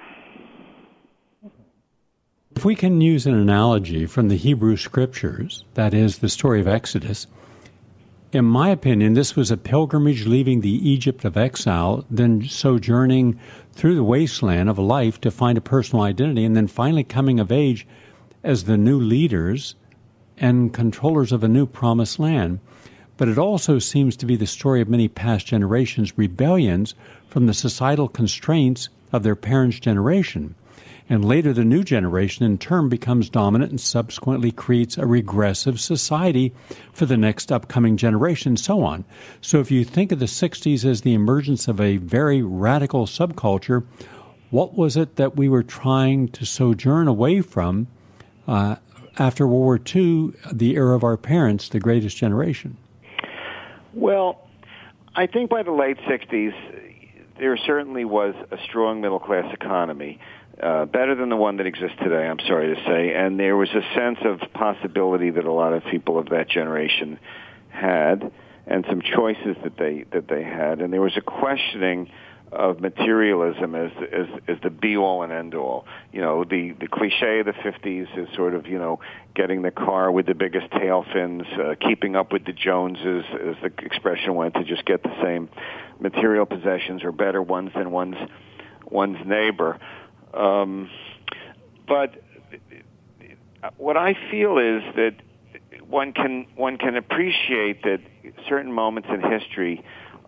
[SPEAKER 2] if we can use an analogy from the Hebrew Scriptures, that is, the story of Exodus, in my opinion, this was a pilgrimage leaving the Egypt of exile, then sojourning through the wasteland of life to find a personal identity, and then finally coming of age as the new leaders and controllers of a new promised land. But it also seems to be the story of many past generations' rebellions from the societal constraints of their parents' generation. And later the new generation in turn becomes dominant and subsequently creates a regressive society for the next upcoming generation, and so on. So if you think of the sixties as the emergence of a very radical subculture, what was it that we were trying to sojourn away from uh, after World War Two, the era of our parents, the greatest generation?
[SPEAKER 16] Well, I think by the late sixties, there certainly was a strong middle-class economy. Uh, better than the one that exists today, I'm sorry to say. And there was a sense of possibility that a lot of people of that generation had, and some choices that they that they had. And there was a questioning of materialism as as, as the be-all and end-all. You know, the, the cliche of the fifties is sort of, you know, getting the car with the biggest tail fins, uh, keeping up with the Joneses, as the expression went, to just get the same material possessions or better ones than one's one's neighbor. Um, but what I feel is that one can one can appreciate that certain moments in history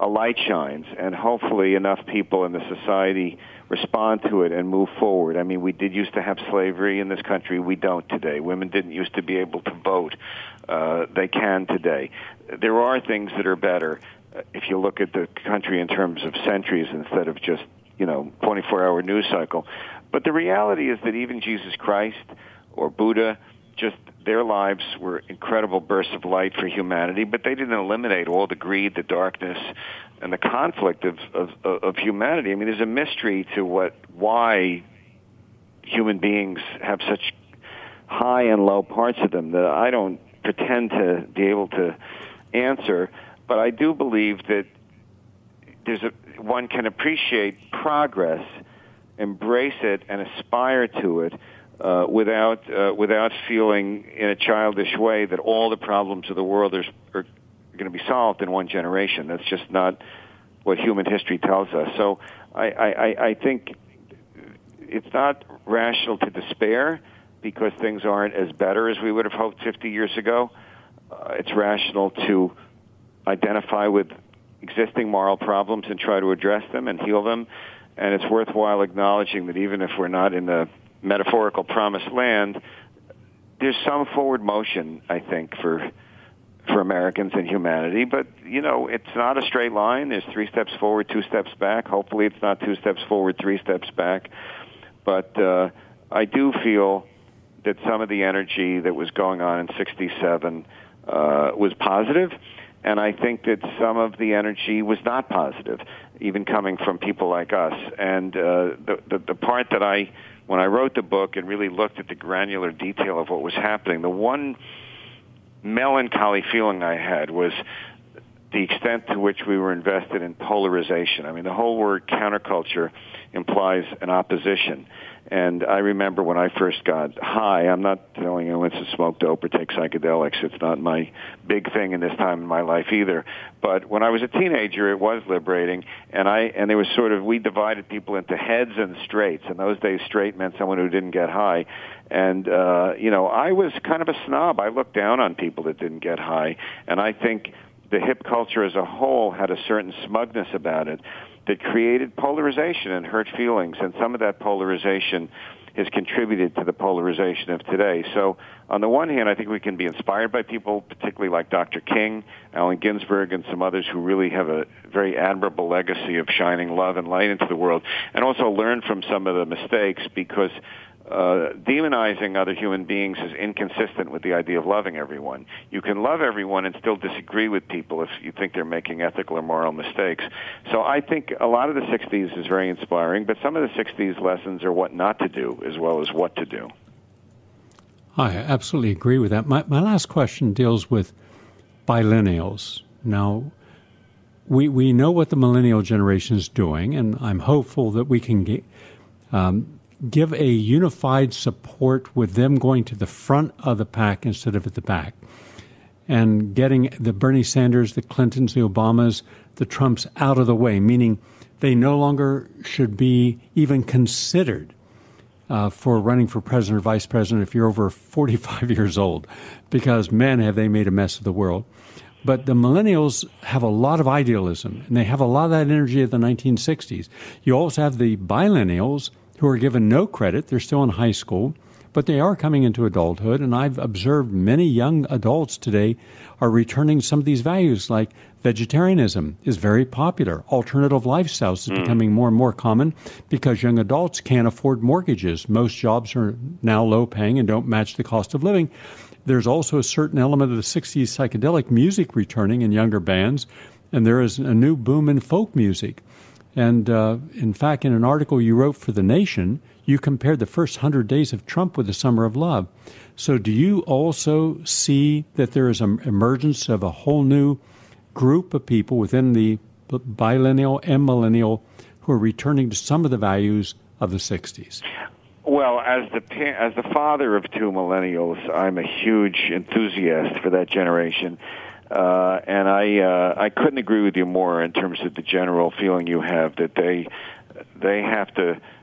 [SPEAKER 16] a light shines, and hopefully enough people in the society respond to it and move forward. I mean, we did used to have slavery in this country. We don't today. Women didn't used to be able to vote. Uh, they can today. There are things that are better uh, if you look at the country in terms of centuries instead of just, you know, twenty-four hour news cycle. But the reality is that even Jesus Christ or Buddha, just their lives were incredible bursts of light for humanity, but they didn't eliminate all the greed, the darkness, and the conflict of, of, of humanity. I mean, there's a mystery to what why human beings have such high and low parts of them that I don't pretend to be able to answer, but I do believe that there's a, one can appreciate progress, embrace it, and aspire to it, Uh, without uh, without feeling in a childish way that all the problems of the world are, are going to be solved in one generation. That's just not what human history tells us. So I, I, I think it's not rational to despair because things aren't as better as we would have hoped fifty years ago. Uh, it's rational to identify with existing moral problems and try to address them and heal them. And it's worthwhile acknowledging that even if we're not in the metaphorical promised land, there's some forward motion, I think, for for Americans and humanity. But, you know, it's not a straight line. There's three steps forward, two steps back. Hopefully it's not two steps forward, three steps back. But uh, I do feel that some of the energy that was going on in sixty-seven uh, was positive, and I think that some of the energy was not positive, even coming from people like us. And uh, the, the the part that I, when I wrote the book and really looked at the granular detail of what was happening, the one melancholy feeling I had was the extent to which we were invested in polarization. I mean, the whole word counterculture implies an opposition. And I remember when I first got high, I'm not telling anyone to smoke dope or take psychedelics. It's not my big thing in this time in my life either. But when I was a teenager, it was liberating. And I and there was sort of, we divided people into heads and straights. In those days, straight meant someone who didn't get high. And, uh, you know, I was kind of a snob. I looked down on people that didn't get high. And I think the hip culture as a whole had a certain smugness about it that created polarization and hurt feelings, and some of that polarization has contributed to the polarization of today. So on the one hand, I think we can be inspired by people, particularly like Doctor King, Allen Ginsberg, and some others who really have a very admirable legacy of shining love and light into the world, and also learn from some of the mistakes, because Uh, demonizing other human beings is inconsistent with the idea of loving everyone. You can love everyone and still disagree with people if you think they're making ethical or moral mistakes. So I think a lot of the sixties is very inspiring, but some of the sixties lessons are what not to do as well as what to do.
[SPEAKER 2] I absolutely agree with that. My, my last question deals with biennials. Now, we, we know what the millennial generation is doing, and I'm hopeful that we can get... Um, give a unified support with them going to the front of the pack instead of at the back, and getting the Bernie Sanders, the Clintons, the Obamas, the Trumps out of the way, meaning they no longer should be even considered uh, for running for president or vice president if you're over forty-five years old, because, man, have they made a mess of the world. But the millennials have a lot of idealism, and they have a lot of that energy of the nineteen sixties. You also have the biennials, who are given no credit. They're still in high school, but they are coming into adulthood. And I've observed many young adults today are returning some of these values, like vegetarianism is very popular. Alternative lifestyles is mm. becoming more and more common because young adults can't afford mortgages. Most jobs are now low paying and don't match the cost of living. There's also a certain element of the sixties psychedelic music returning in younger bands, and there is a new boom in folk music. And, uh, in fact, in an article you wrote for The Nation, you compared the first hundred days of Trump with the Summer of Love. So do you also see that there is an emergence of a whole new group of people within the biennial and millennial who are returning to some of the values of the sixties?
[SPEAKER 16] Well, as the as the father of two millennials, I'm a huge enthusiast for that generation. Uh, and I uh, I couldn't agree with you more in terms of the general feeling you have that they they have to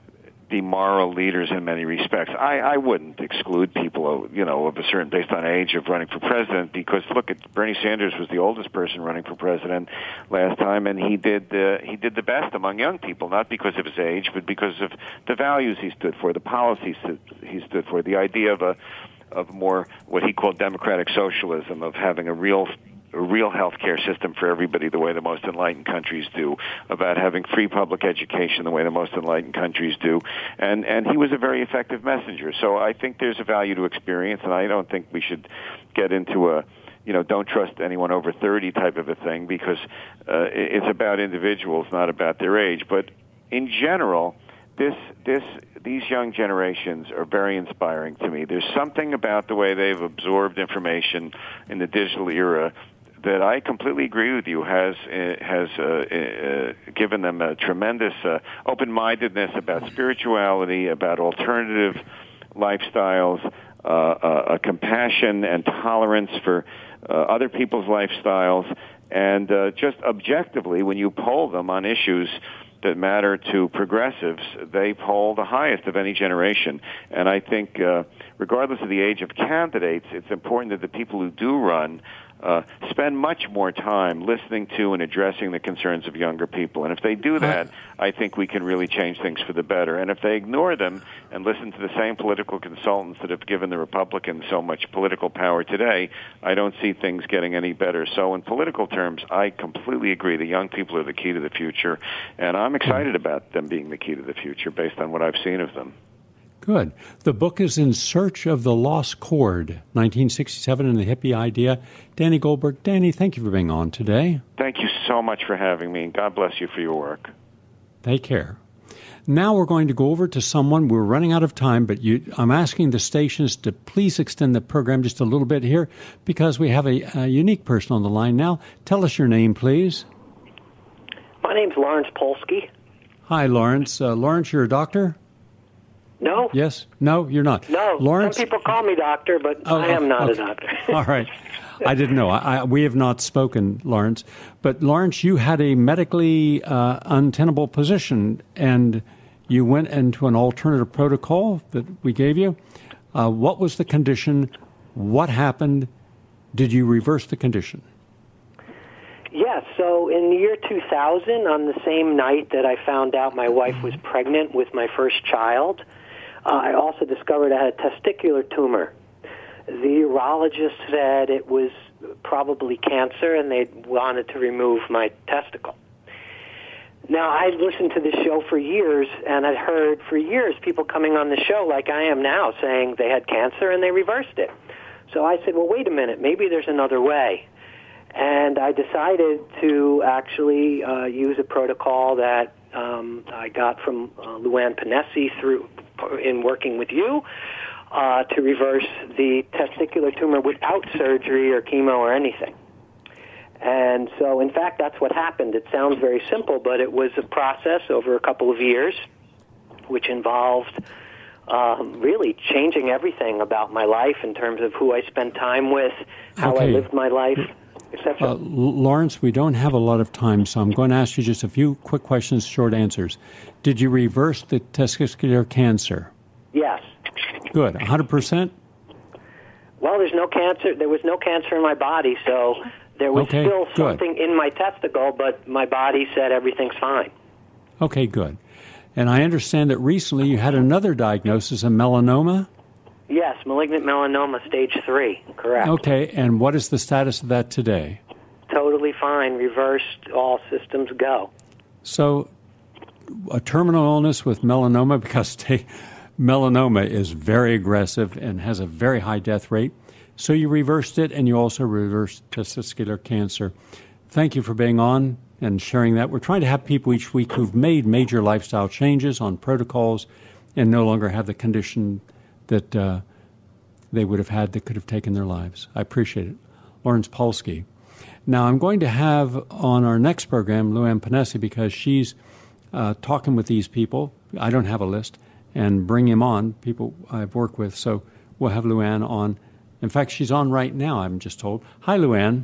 [SPEAKER 16] be moral leaders in many respects. I, I wouldn't exclude people, you know, of a certain based on age of running for president, because look at Bernie Sanders was the oldest person running for president last time, and he did uh, he did the best among young people, not because of his age, but because of the values he stood for, the policies that he stood for, the idea of a of more what he called democratic socialism, of having a real a real health care system for everybody the way the most enlightened countries do, about having free public education the way the most enlightened countries do. And, and he was a very effective messenger. So I think there's a value to experience, and I don't think we should get into a, you know, don't trust anyone over thirty type of a thing, because uh, it's about individuals, not about their age. But in general, this this these young generations are very inspiring to me. There's something about the way they've absorbed information in the digital era that I completely agree with you has uh, has uh, uh, given them a tremendous uh, open-mindedness about spirituality, about alternative lifestyles, uh, uh, a compassion and tolerance for uh, other people's lifestyles, and uh, just objectively, when you poll them on issues that matter to progressives, they poll the highest of any generation. And I think, uh, regardless of the age of candidates, it's important that the people who do run uh, spend much more time listening to and addressing the concerns of younger people. And if they do that, I think we can really change things for the better. And if they ignore them and listen to the same political consultants that have given the Republicans so much political power today, I don't see things getting any better. So in political terms, I completely agree. The young people are the key to the future, and I'm excited about them being the key to the future based on what I've seen of them.
[SPEAKER 2] Good. The book is In Search of the Lost Chord, nineteen sixty-seven and the Hippie Idea. Danny Goldberg. Danny, thank you for being on today.
[SPEAKER 16] Thank you so much for having me, and God bless you for your work.
[SPEAKER 2] Take care. Now we're going to go over to someone. We're running out of time, but you, I'm asking the stations to please extend the program just a little bit here, because we have a, a unique person on the line now. Tell us your name, please.
[SPEAKER 17] My name's Lawrence Polsky.
[SPEAKER 2] Hi, Lawrence. Uh, Lawrence, you're a doctor?
[SPEAKER 17] No.
[SPEAKER 2] Yes? No, you're not.
[SPEAKER 17] No.
[SPEAKER 2] Lawrence?
[SPEAKER 17] Some people call me doctor, but
[SPEAKER 2] oh,
[SPEAKER 17] I am not
[SPEAKER 2] okay.
[SPEAKER 17] a doctor.
[SPEAKER 2] All right. I didn't know. I, I, we have not spoken, Lawrence. But, Lawrence, you had a medically uh, untenable position, and you went into an alternative protocol that we gave you. Uh, what was the condition? What happened? Did you reverse the condition?
[SPEAKER 17] Yes. So in the year two thousand, on the same night that I found out my wife was pregnant with my first child, uh, I also discovered I had a testicular tumor. The urologist said it was probably cancer, and they wanted to remove my testicle. Now, I'd listened to this show for years, and I'd heard for years people coming on the show like I am now saying they had cancer and they reversed it. So I said, well, wait a minute, maybe there's another way. And I decided to actually uh, use a protocol that um, I got from uh, Luann Panesi through in working with you uh, to reverse the testicular tumor without surgery or chemo or anything. And so, in fact, that's what happened. It sounds very simple, but it was a process over a couple of years, which involved um, really changing everything about my life in terms of who I spent time with, how
[SPEAKER 2] okay.
[SPEAKER 17] I lived my life.
[SPEAKER 2] Uh, Lawrence, we don't have a lot of time, so I'm going to ask you just a few quick questions, short answers. Did you reverse the testicular cancer?
[SPEAKER 17] Yes.
[SPEAKER 2] Good. one hundred percent?
[SPEAKER 17] Well, there's no cancer. There was no cancer in my body, so there was
[SPEAKER 2] okay,
[SPEAKER 17] still
[SPEAKER 2] good.
[SPEAKER 17] something in my testicle, but my body said everything's fine.
[SPEAKER 2] Okay, good. And I understand that recently you had another diagnosis, a melanoma?
[SPEAKER 17] Yes, malignant melanoma, stage three, correct.
[SPEAKER 2] Okay, and what is the status of that today?
[SPEAKER 17] Totally fine, reversed, all systems go.
[SPEAKER 2] So, a terminal illness with melanoma, because they, melanoma is very aggressive and has a very high death rate. So you reversed it, and you also reversed testicular cancer. Thank you for being on and sharing that. We're trying to have people each week who've made major lifestyle changes on protocols and no longer have the condition that uh, they would have had that could have taken their lives. I appreciate it. Lawrence Polsky. Now, I'm going to have on our next program Luann Panesi, because she's uh, talking with these people. I don't have a list, and bring him on, people I've worked with. So we'll have Luann on. In fact, she's on right now, I'm just told. Hi, Luann.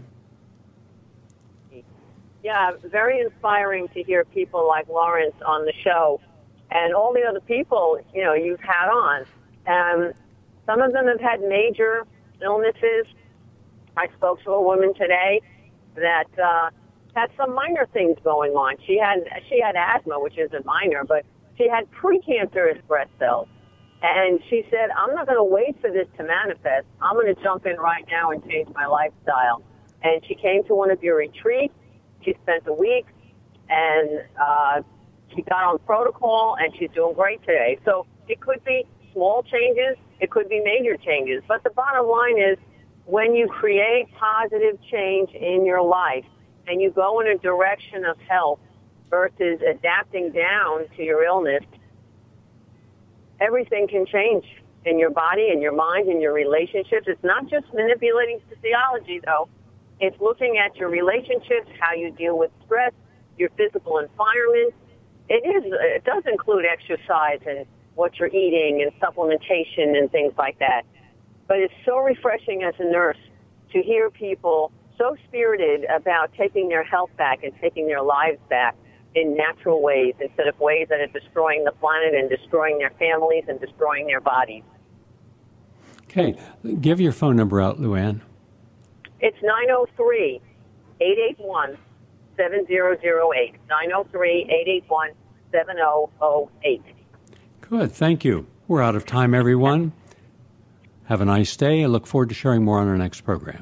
[SPEAKER 18] Yeah, very inspiring to hear people like Lawrence on the show. and all the other people, you know, you've had on. Um, some of them have had major illnesses. I spoke to a woman today that uh, had some minor things going on. She had she had asthma, which isn't minor, but she had precancerous breast cells. And she said, I'm not going to wait for this to manifest. I'm going to jump in right now and change my lifestyle. And she came to one of your retreats. She spent a week, and uh, she got on protocol, and she's doing great today. So it could be small changes. It could be major changes. But the bottom line is, when you create positive change in your life and you go in a direction of health versus adapting down to your illness, everything can change in your body, in your mind, in your relationships. It's not just manipulating physiology, though. It's looking at your relationships, how you deal with stress, your physical environment. It is. It does include exercise and what you're eating and supplementation and things like that. But it's so refreshing as a nurse to hear people so spirited about taking their health back and taking their lives back in natural ways instead of ways that are destroying the planet and destroying their families and destroying their bodies.
[SPEAKER 2] Okay. Give your phone number out, Luann.
[SPEAKER 18] It's nine oh three, eight eight one, seven oh oh eight. nine oh three, eight eight one, seven oh oh eight.
[SPEAKER 2] Good. Thank you. We're out of time, everyone. Have a nice day. I look forward to sharing more on our next program.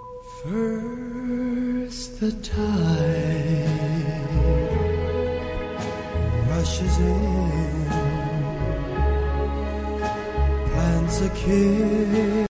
[SPEAKER 19] First the tide rushes in, plants a kiss.